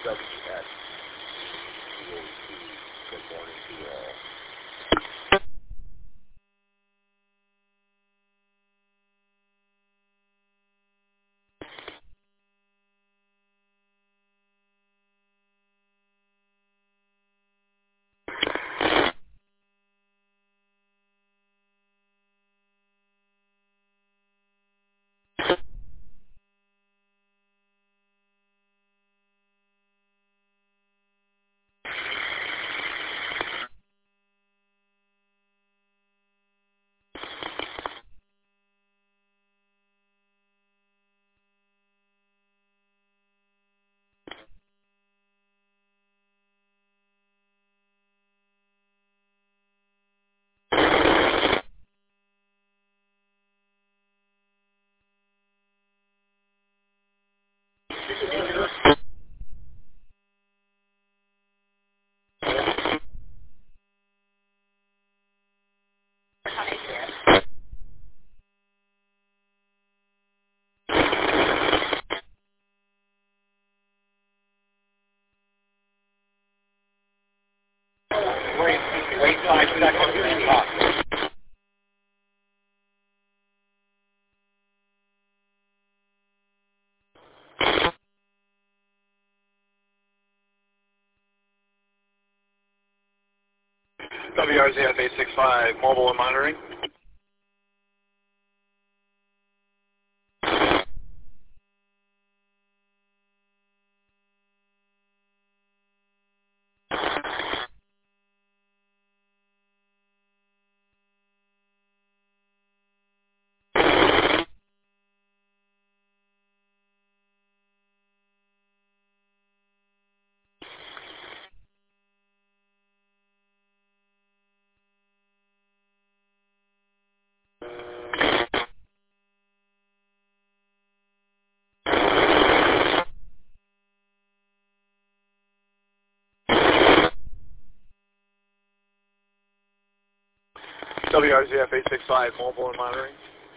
WS. Good morning to you all. Wait 5 seconds and talk. WRZF 865, mobile and monitoring. WRZF 865, mobile and monitoring.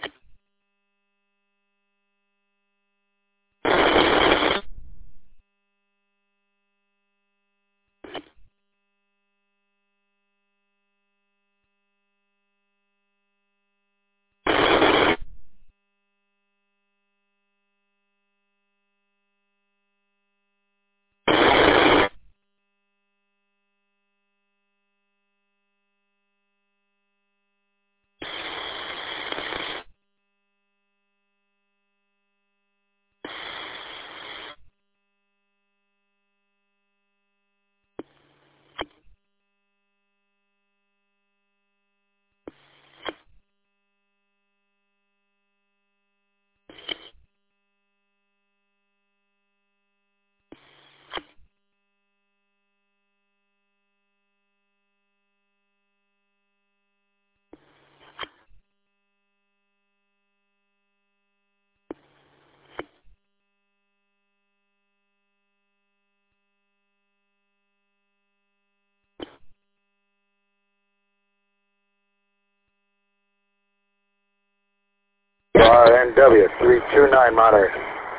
RNW 329 monitor.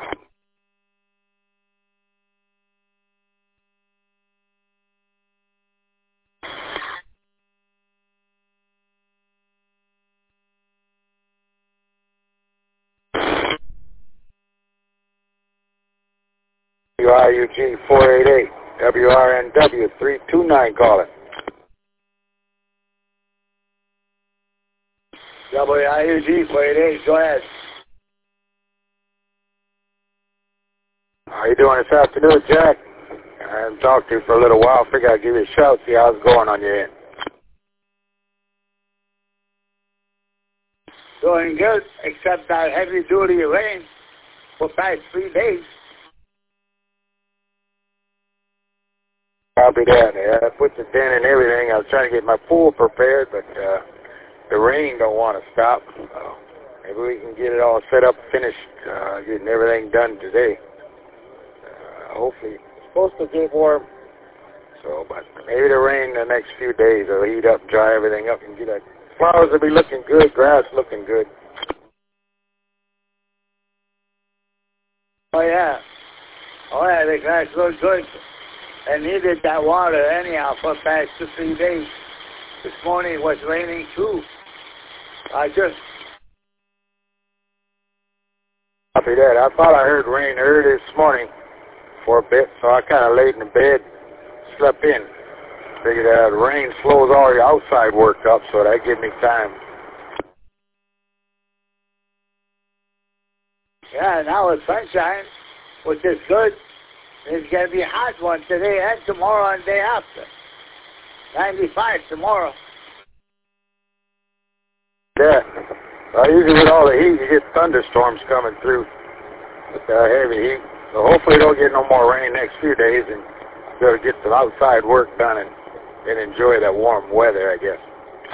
WIUG 488, WRNW 329 calling. WIUG 488, go ahead. How you doing this afternoon, Jack? I haven't talked to you for a little while. Figured I'd give you a shout, see how it's going on your end. Doing good, except that heavy-duty rain for past 3 days. Copy that. I put the tent and everything. I was trying to get my pool prepared, but the rain don't want to stop. Maybe we can get it all set up, finished, getting everything done today. Hopefully, it's supposed to get warm. So, but maybe the rain the next few days will heat up, dry everything up, and get it. Flowers will be looking good, grass looking good. Oh, yeah. Oh, yeah, the grass looked good. I needed that water anyhow for the past 2, 3 days. This morning it was raining too. I just... Copy that. I thought I heard rain early this morning for a bit, so I kind of laid in the bed, slept in. Figured the rain slows all your outside work up, so that gave me time. Yeah, now it's sunshine, which is good. It's going to be a hot one today and tomorrow and day after. 95 tomorrow. Yeah. Usually with all the heat, you get thunderstorms coming through with heavy heat. So hopefully you don't get no more rain next few days and be able to get some outside work done and enjoy that warm weather, I guess.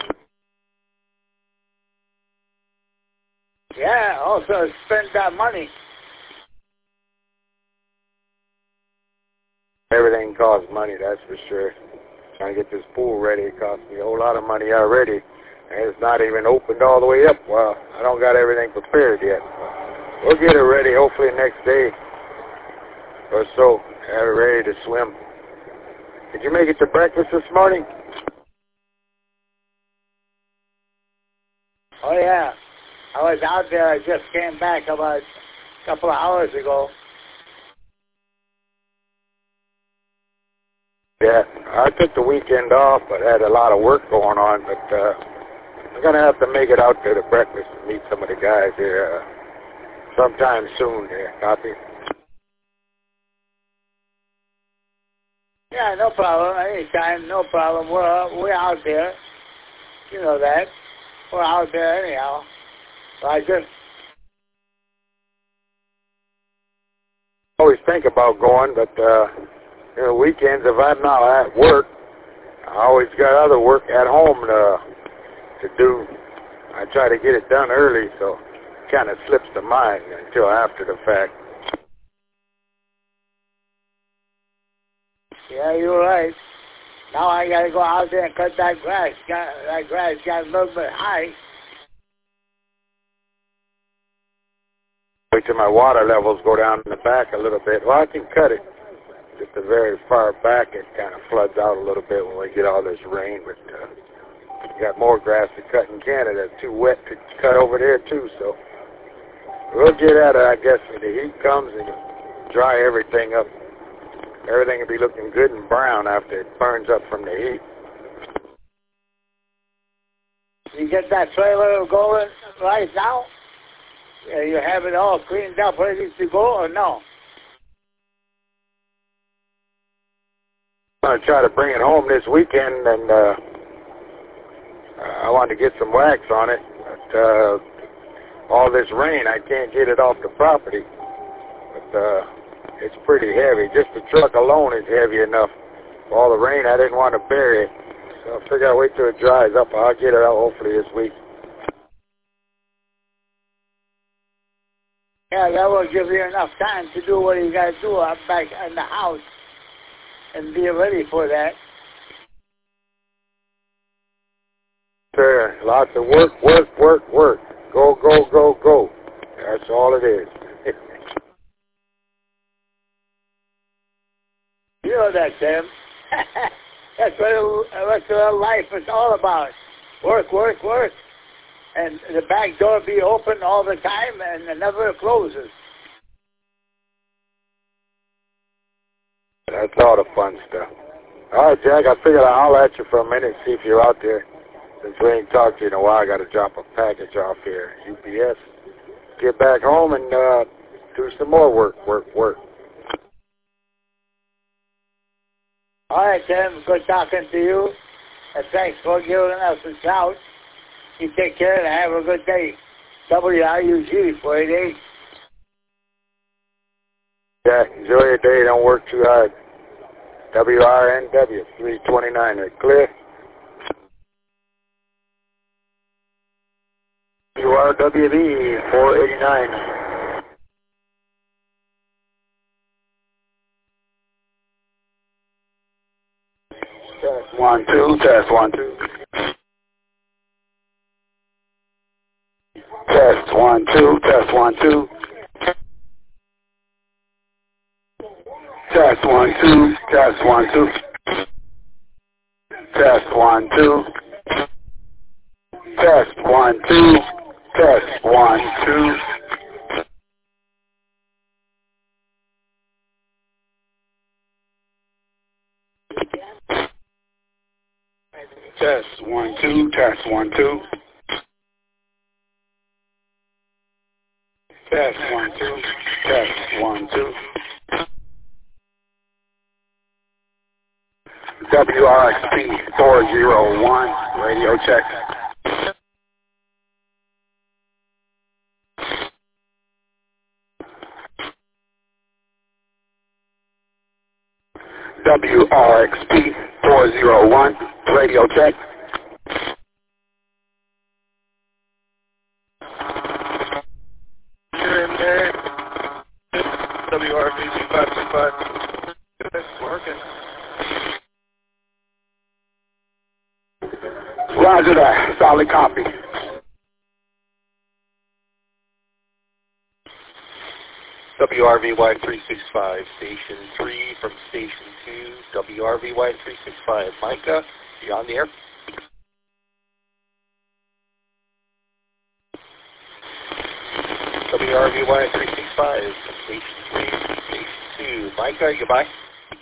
Yeah, also spend that money. Everything costs money, that's for sure. Trying to get this pool ready, it costs me a whole lot of money already. And it's not even opened all the way up. Well, I don't got everything prepared yet. We'll get it ready hopefully next day or so. Have it ready to swim. Did you make it to breakfast this morning? Oh, yeah. I was out there. I just came back about a couple of hours ago. Yeah, I took the weekend off, but had a lot of work going on. But I'm going to have to make it out there to breakfast and meet some of the guys here sometime soon there. Copy? Yeah, no problem. Anytime, no problem. We're out there. You know that. We're out there anyhow. So I just always think about going, but weekends, if I'm not at work, I always got other work at home to do. I try to get it done early, so it kind of slips to mind until after the fact. Yeah, you're right. Now I got to go out there and cut that grass. That grass got a little bit high. Wait till my water levels go down in the back a little bit. Well, I can cut it. Just the very far back, it kind of floods out a little bit when we get all this rain. But we got more grass to cut in Canada. It's too wet to cut over there, too. So we'll get at it, I guess, when the heat comes and dry everything up. Everything will be looking good and brown after it burns up from the heat. You get that trailer going right now? You have it all cleaned up, ready to go, or no? I'm going to try to bring it home this weekend, and I want to get some wax on it. But all this rain, I can't get it off the property. But it's pretty heavy. Just the truck alone is heavy enough. For all the rain, I didn't want to bury it. So I figure I'll wait till it dries up. I'll get it out hopefully this week. Yeah, that will give you enough time to do what you got to do up back in the house and be ready for that. Sure, lots of work. Go, go, go, go. That's all it is. You know that, Tim. That's what life is all about. Work. And the back door be open all the time and it never closes. That's all the fun stuff. All right, Jack, I figured I'll holler at you for a minute, see if you're out there. Since we ain't talked to you in a while, I got to drop a package off here, UPS. Get back home and do some more work. All right, Tim, good talking to you. And thanks for giving us a shout. You take care and have a good day. WRUG 488. Yeah, enjoy your day. Don't work too hard. WRNW 329. Are clear? WRWB 489. Test 1 2. Test 1 2. Test 1 2. Test 1 2. Test 1 2. Test 1 2. Test 1 2. Test 1 2. Test 1 2. Test 1 2. Test 1 2. Test 1 2. Test 1 2. WRXP 401, radio check. WRXP 401, radio check. You're in there. WRV 2525. It's working. Roger that. Solid copy. WRVY 365, Station 3 from Station 2, WRVY 365. Micah, you on the air? WRVY 365, Station 3 from Station 2. Micah, you by?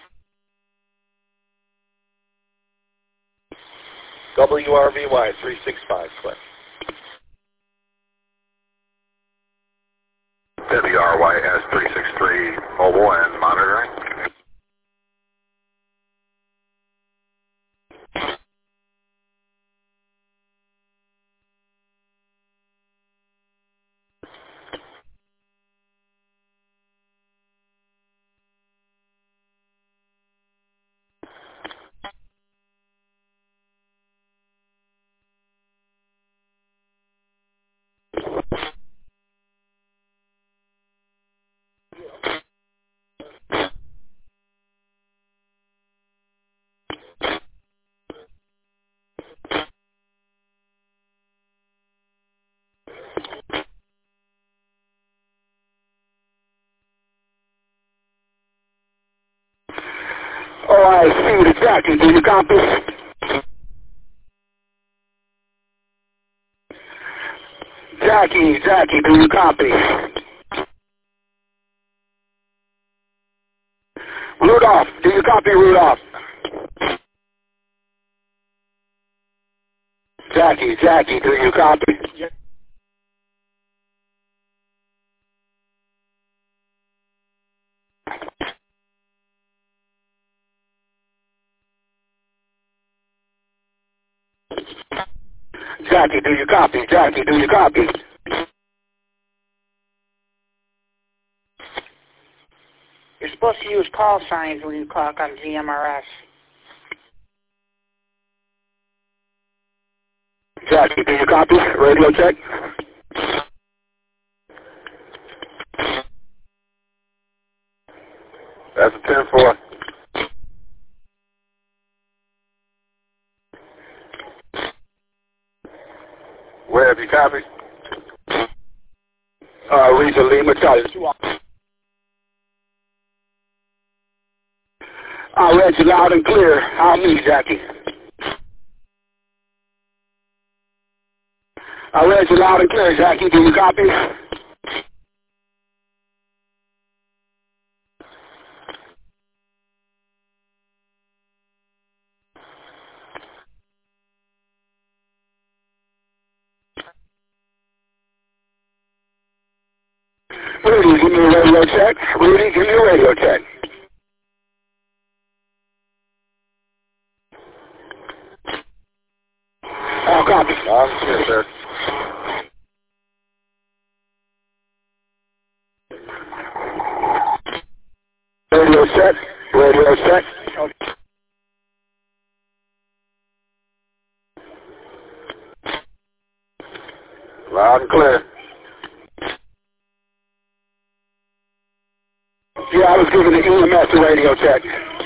WRVY 365, click. WRYS 363, mobile and monitoring. OIC to Jackie, do you copy? Jackie, do you copy? Rudolph, do you copy, Rudolph? Jackie, do you copy? Jackie, do you copy? Jackie, do you copy? You're supposed to use call signs when you talk on GMRS. Jackie, do you copy? Radio check. That's a 10-4. Where have you copied? Region Lima, Charlie. I read you loud and clear. How me, Jackie? I read you loud and clear, Jackie. Do you copy? Rudy, give me a radio check. Rudy, give me a radio check. I'll copy. Yes, sir. Radio check. Radio check. Loud and clear. Yeah, I was giving the EMS a radio check.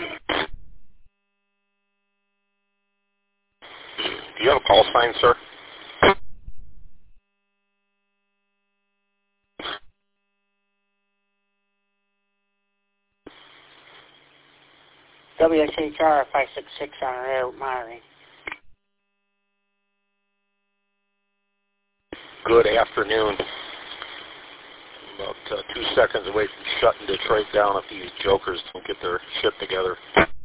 Do you have a call sign, sir? WSHR 566 on air monitoring. Good afternoon. About 2 seconds away from shutting Detroit down if these jokers don't get their shit together.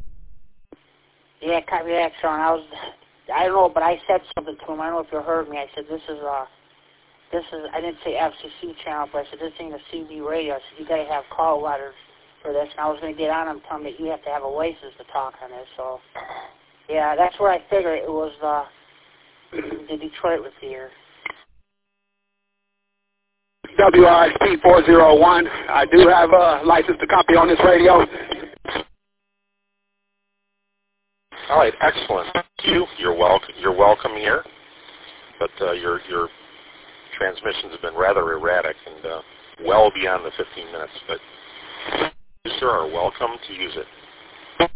Yeah, copy that, Sean. I don't know, but I said something to him. I don't know if you heard me. I said, this is, I didn't say FCC channel, but I said, this ain't a CB radio. I said, you got to have call letters for this. And I was going to get on him, tell him that you have to have a license to talk on this. So, yeah, that's where I figured it was, the Detroit receiver. WRSP 401. I do have a license to copy on this radio. All right, excellent. You're welcome here, but your transmissions have been rather erratic and well beyond the 15 minutes. But you, sir, are welcome to use it.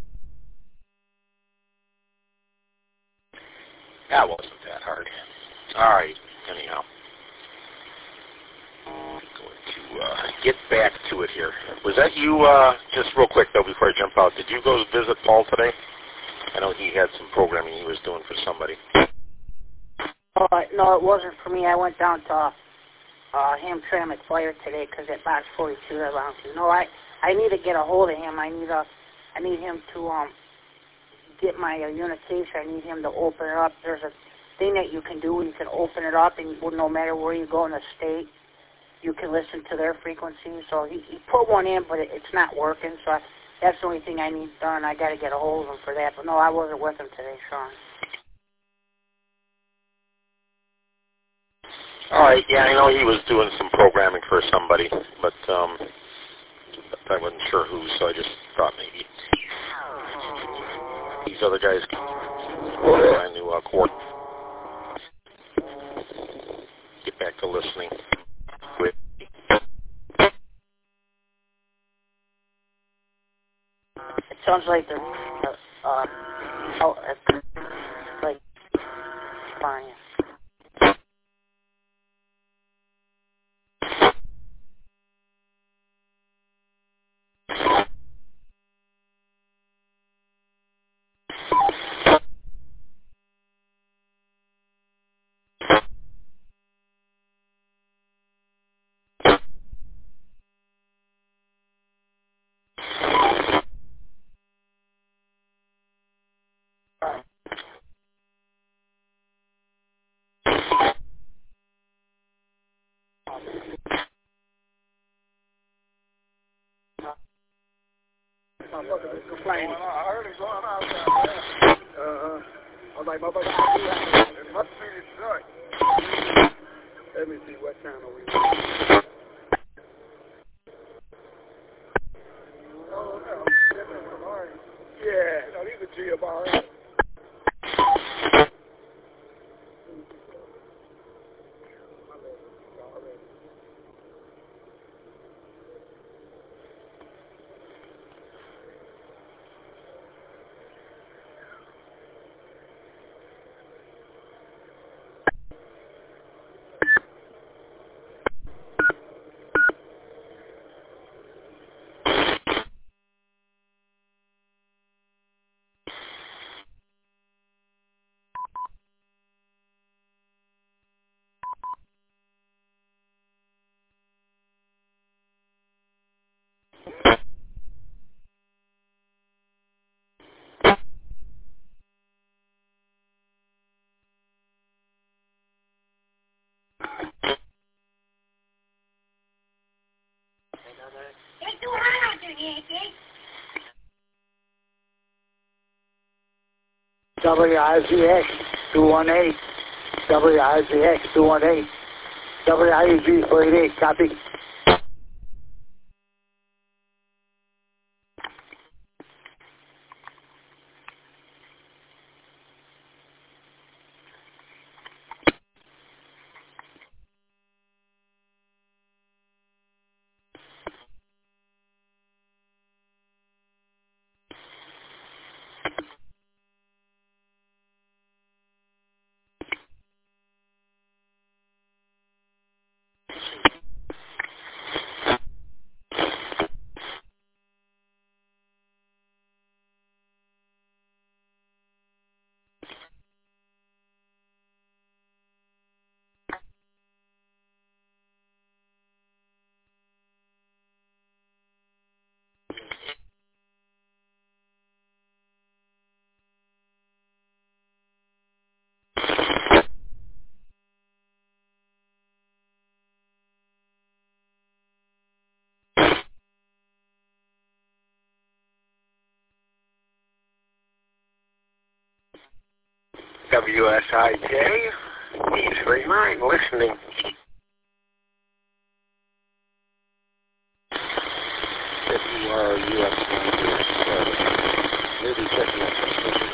That wasn't that hard. All right. Anyhow, I'm going to get back to it here. Was that you? Just real quick though, before I jump out, did you go visit Paul today? I know he had some programming he was doing for somebody. No, it wasn't for me. I went down to Hamtramck McFlyer today because at box 42 I belong to. No, I need to get a hold of him. I need him to get my unication. I need him to open it up. There's a thing that you can do where you can open it up, and no matter where you go in the state, you can listen to their frequency. So he put one in, but it's not working. So that's the only thing I need done. I got to get a hold of him for that. But no, I wasn't with him today, Sean. All right, yeah, I know he was doing some programming for somebody, but I wasn't sure who, so I just thought maybe these other guys could find new court. Get back to listening. It sounds like they're like fine. Complaining. I heard him going out there. I was like, motherfucker, it must be Detroit. Let me see what channel we on. Oh, no. Yeah, no, these are GMR. WIZX 218, WIZX 218, WIEG 488, copy. WSIJ 839, listening. If you are U.S. maybe checking out transmission.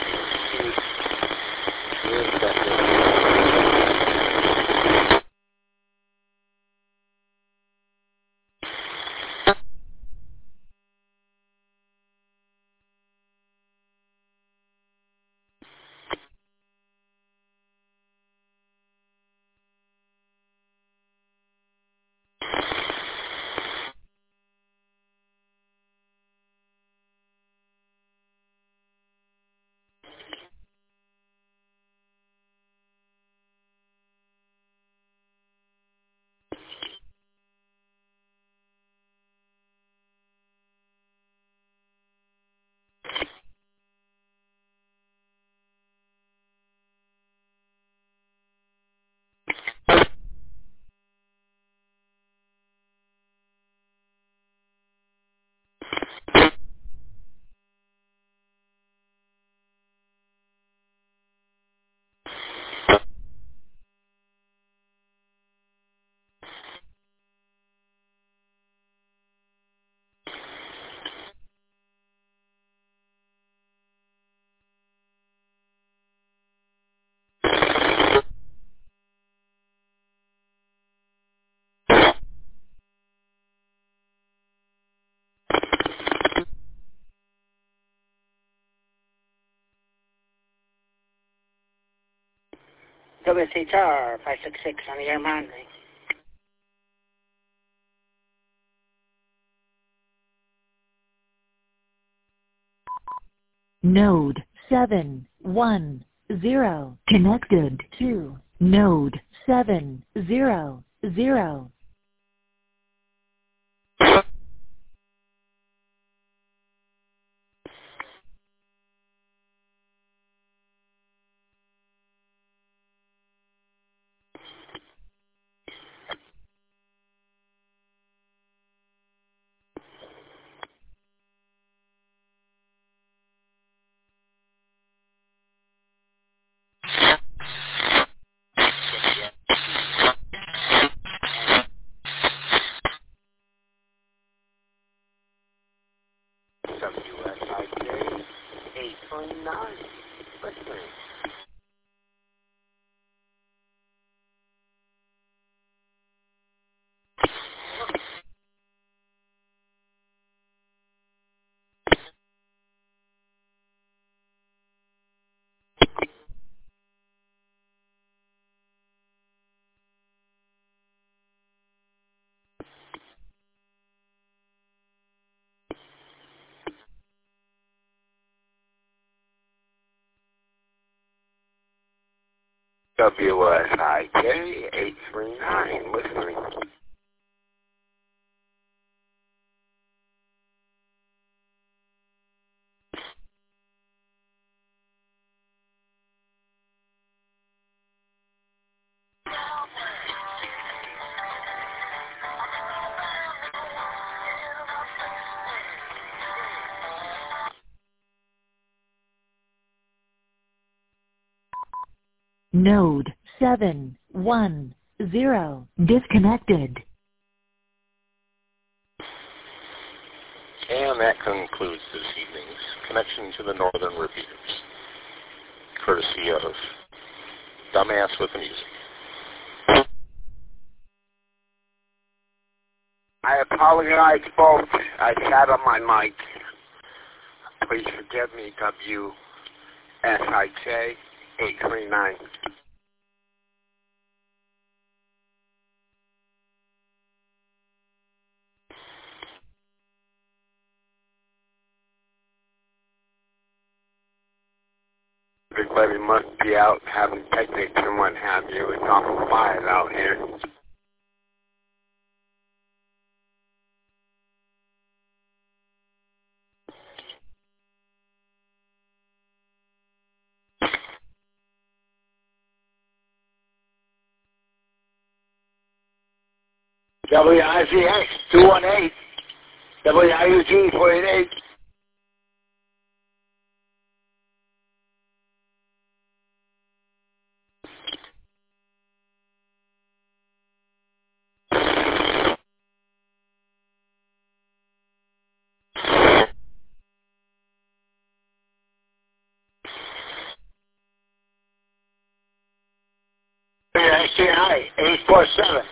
WSHR 566 on the air monitoring. Node 710 connected to Node 700. WSIJ 839, listening. WSIJ 839, listening. Node 710 disconnected. And that concludes this evening's connection to the Northern Repeaters, courtesy of Dumbass with the Music. I apologize, folks. I sat on my mic. Please forgive me, WSIJ 839. Everybody must be out having picnics and what have you. It's awful quiet out here. WICX 218, WIUG 488. WSTI 847.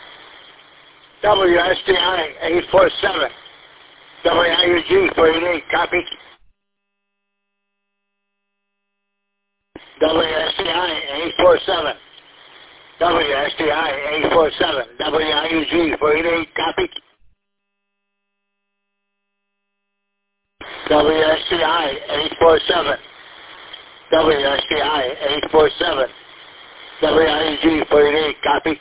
WSTI 847. WIUG 488, copy. WSTI 847. WSTI 847. WIUG 488, copy. WSTI 847. WSTI 847. WIUG 488, copy.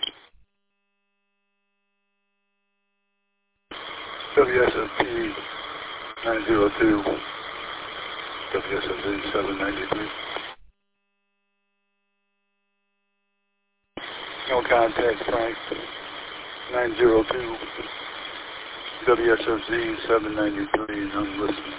WSFP 902. WSFP 793. No contact, Frank. 902. WSFZ 793, and I'm listening.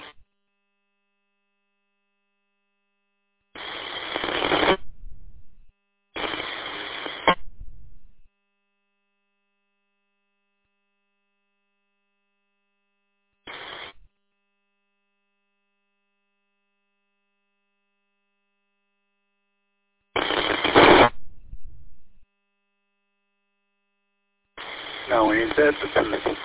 No, ain't that the truth?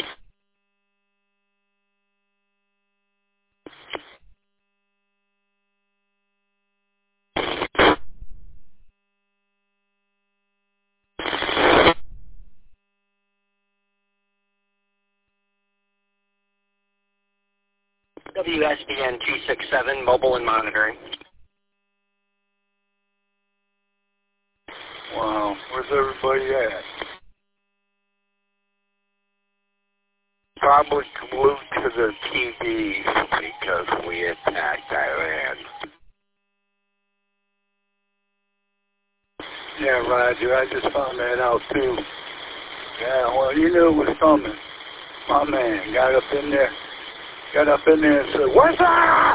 WSBN 267, mobile and monitoring. Wow, where's everybody at? Probably glued to their TVs because we attacked Iran. Yeah, Roger, I just found that out too. Yeah, well, you knew it was coming. My man got up in there and said, "What's up?"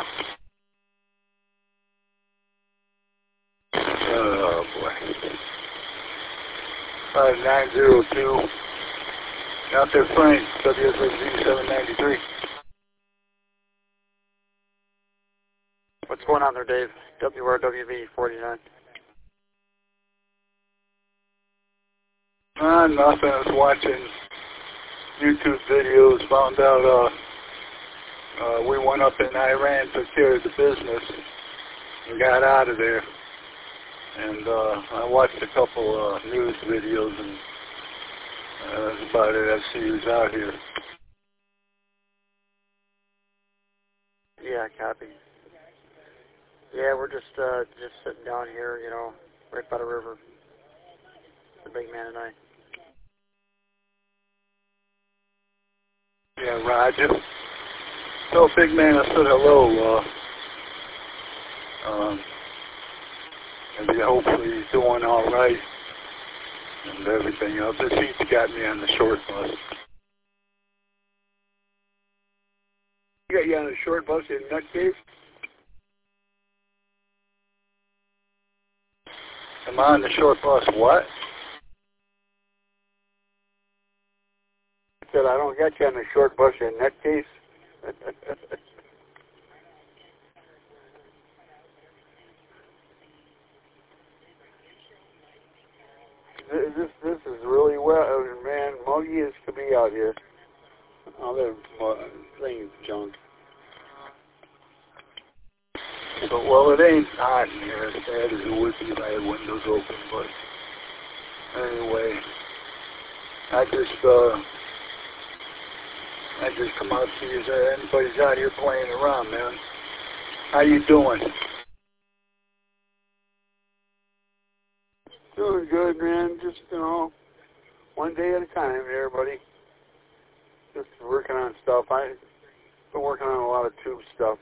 Oh, boy. 5902. Out there, Frank, WSFZ 793. What's going on there, Dave? WRWV 49. Nothing. I was watching YouTube videos, found out we went up in Iran, took care of the business, and got out of there. And I watched a couple news videos, and that's about it. I see who's out here. Yeah, copy. Yeah, we're just sitting down here, you know, right by the river. The big man and I. Yeah, Roger. So, big man, I said hello. And hopefully he's doing all right and everything else. This heat's got me on the short bus. You got you on the short bus in Nutcase? Am I on the short bus? What? I said I don't got you on the short bus in Nutcase. This is really well, man. Muggy is to be out here. All that thing's junk. But, well, it ain't hot in here as bad as it would be if I had windows open. But anyway, I just come out to see if anybody's out here playing around, man. How you doing? Doing good, man. Just, you know, one day at a time, everybody. Just working on stuff. I've been working on a lot of tube stuff.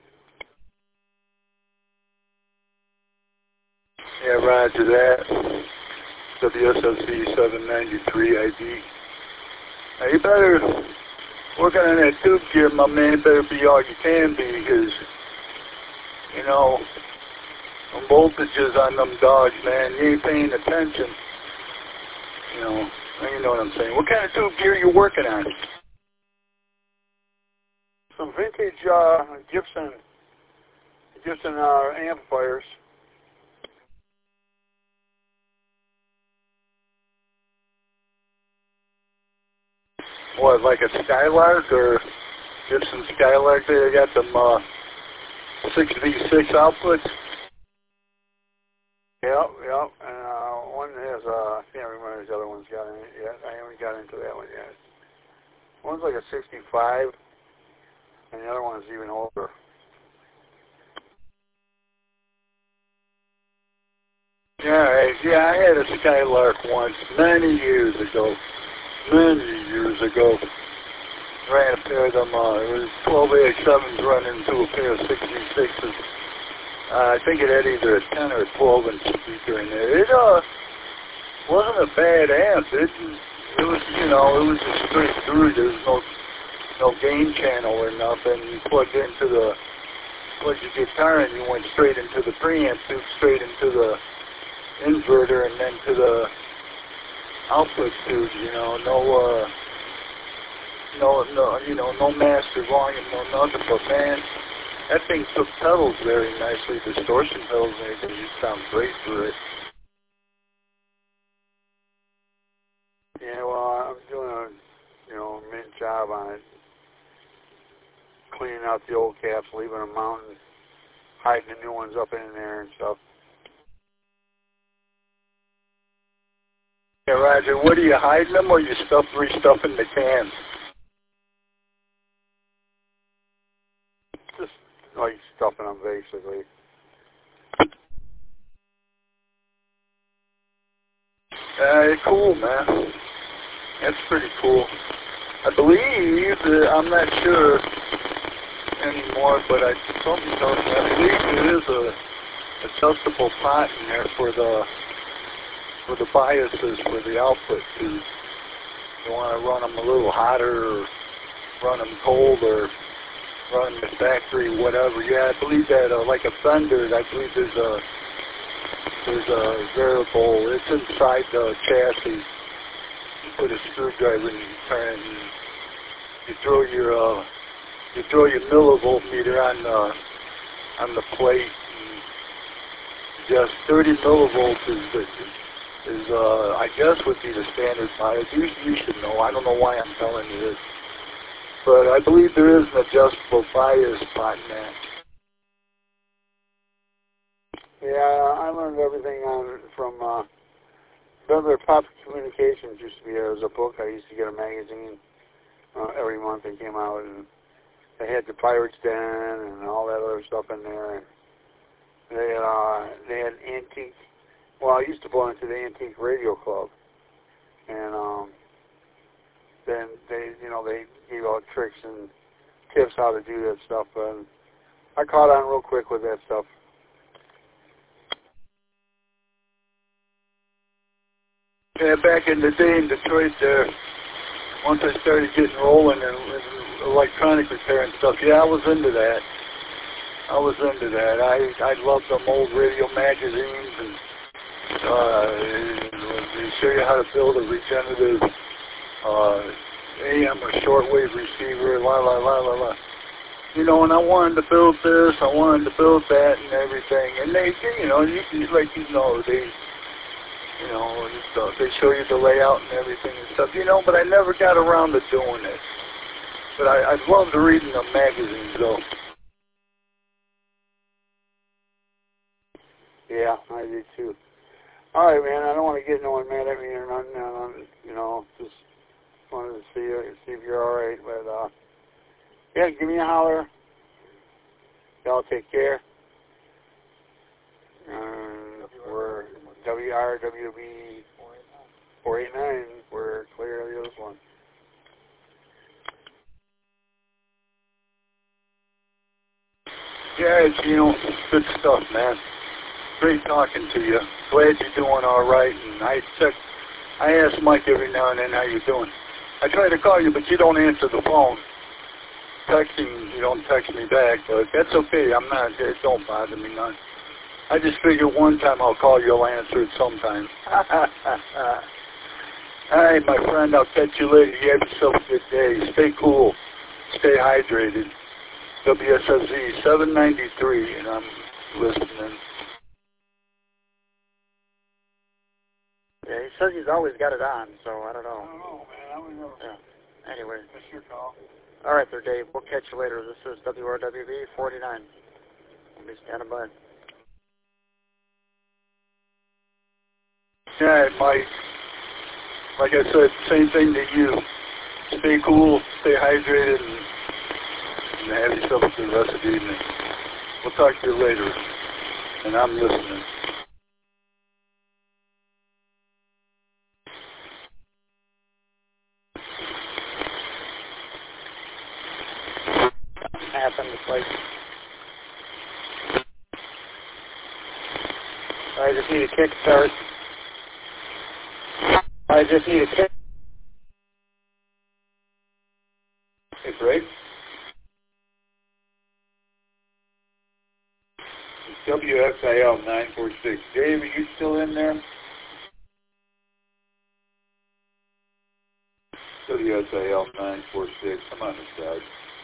Yeah, roger that. WSFC 793 ID. Now you better, working on that tube gear, my man, better be all you can be, because, you know, the voltages on them dogs, man, you ain't paying attention. You know what I'm saying. What kind of tube gear are you working on? Some vintage Gibson amplifiers. What, like a Skylark or Gibson Skylark? They got them 6V6 outputs. Yep. And one has, I can't remember if the other one's got in it yet. I haven't got into that one yet. One's like a 65, and the other one's even older. Yeah, I had a Skylark once, many years ago. Ran a pair of them, it was 12 AX7s running into a pair of 66s. I think it had either a 10 or a 12 inch speaker in there. It wasn't a bad amp. It was, you know, it was just straight through. There was no gain channel or nothing. You plugged your guitar and you went straight into the preamp tube, straight into the inverter, and then to the output tube. You know, no master volume, no nothing. But man, that thing took pedals very nicely, distortion pedals, and it sound great through it. Yeah, well, I'm doing a, mint job on it. Cleaning out the old caps, leaving them mounted, hiding the new ones up in there and stuff. Yeah, Roger, what are you hiding them, or you restuffing the cans? Just like stuffing them, basically. Cool, man. That's pretty cool. I believe, I'm not sure anymore, but something tells me, I believe there is a adjustable pot in there for the biases for the output tube. You want to run them a little hotter, or run them cold, or run the factory, whatever. Yeah, I believe that, like a Fender, I believe there's a variable. It's inside the chassis. You put a screwdriver in, you turn it, and you throw your millivoltmeter on the plate. And just 30 millivolts is I guess would be the standard bias. You should know. I don't know why I'm telling you this, but I believe there is an adjustable bias pot in that. Yeah, I learned everything from Beverly Pop Communications. Used to be there was a book. I used to get a magazine every month that came out, and they had the Pirates Den and all that other stuff in there. And they had antique. Well, I used to belong to the Antique Radio Club, and then they gave out tricks and tips how to do that stuff. And I caught on real quick with that stuff. Yeah, back in the day in Detroit there, once I started getting rolling and electronic repair and stuff, yeah, I was into that. I loved them old radio magazines, and they show you how to build a regenerative AM or shortwave receiver, You know, and I wanted to build this, I wanted to build that and everything. And they show you the layout and everything and stuff, but I never got around to doing it. But I loved reading the magazines, though. Yeah, I do too. All right, man, I don't want to get no one mad at me or nothing, just wanted to see if you're all right. But, yeah, give me a holler. Y'all take care. We're WRWB 489. We're clear of this one. Yeah, it's, good stuff, man. Great talking to you. Glad you're doing all right. And I ask Mike every now and then how you're doing. I try to call you, but you don't answer the phone. Texting, you don't text me back, but that's okay. It don't bother me none. I just figure one time I'll call you, you'll answer it sometime. All right, my friend, I'll catch you later. You have yourself a good day. Stay cool. Stay hydrated. WSSZ 793, and I'm listening. Yeah, he says he's always got it on, so I don't know. I don't know, man. I don't know. Yeah. Anyway. That's your call. All right there, Dave. We'll catch you later. This is WRWB 49. We'll be standing by. Yeah, Mike. Like I said, same thing to you. Stay cool, stay hydrated, and have yourself a good rest of the evening. We'll talk to you later, and I'm listening. Happened to play. I just need a kickstart. I just need a kick. Hey, Greg. It's WSIL 946. Dave, are you still in there? WSIL 946. Come on this side.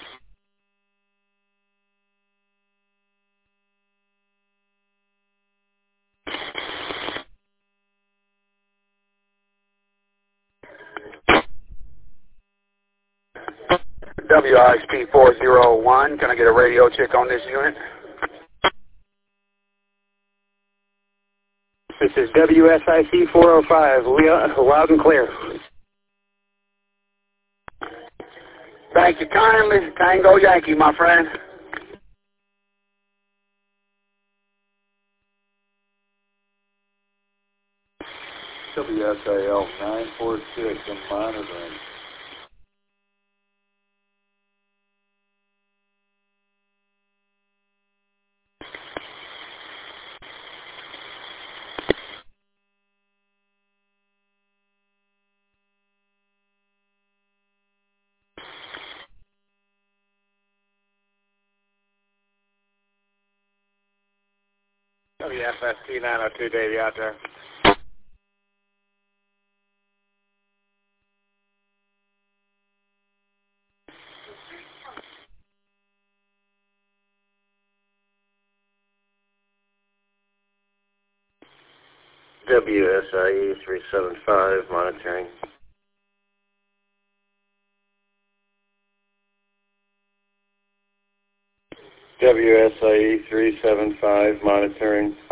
WISP 401. Can I get a radio check on this unit? This is WSIC 405. We are loud and clear. Thank you kindly. Tango Yankee, my friend. WSIL 946. I'm monitoring. WFST 902, Davey, out there. WSIE 375, monitoring. WSIE 375, monitoring.